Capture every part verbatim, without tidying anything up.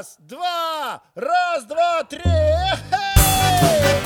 Раз, два, раз, два, три. Эхей!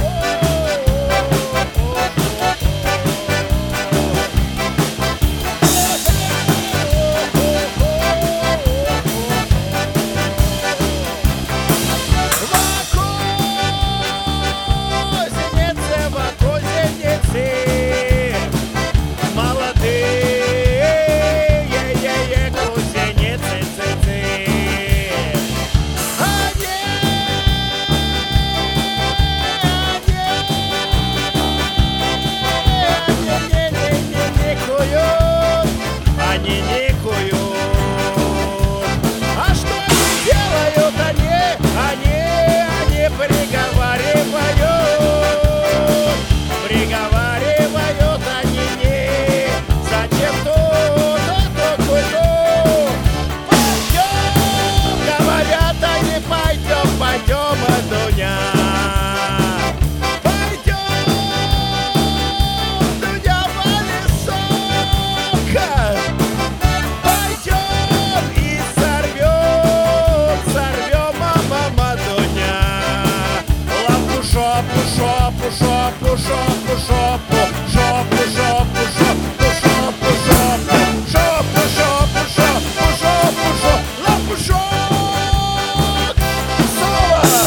Шопу, шопу, шопу, шопу, шопу, шопу, шопу, шопу, шопу, шопу, шопу, шопу, шопу, шопу, лапушок! Соло!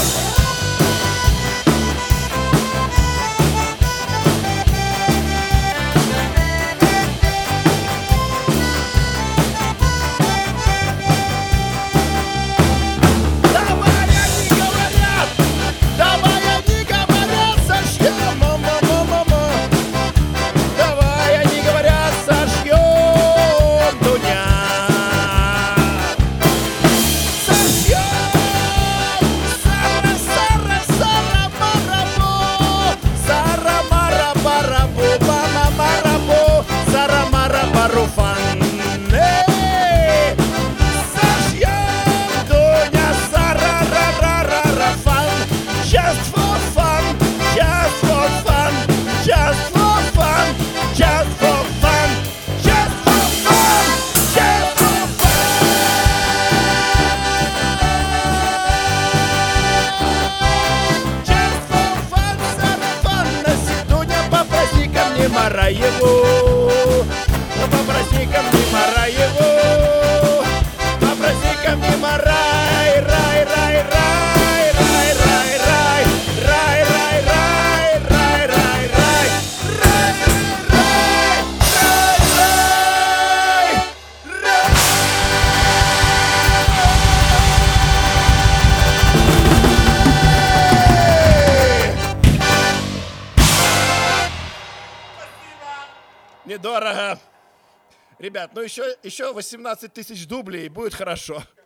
Давай, они говорят! Давай, они говорят, сожгем! Ма-ма-ма-ма-ма! Давай, они говорят, сожгем, Дуня! Сожгем! Сара, Сара, Сара, Марабу! Сара, Мара-барабу, Мама-марабу! Сара, Мара-баруфан! Эй! Сожгем, Дуня, Сара, ра-ра-ра-ра-фан! Just for fun, just for fun, just for fun, just for fun, just for fun, just for fun. Just for fun, сарафан, Дуня, попроси ко мне Мараеву, попроси ко мне Мараеву, попроси ко мне Марай, рай, рай, рай, рай, рай, рай, рай, рай, рай, рай, рай, рай, рай, рай, рай, рай, Недорого. Ребят, ну еще, еще восемнадцать тысяч дублей, и будет хорошо.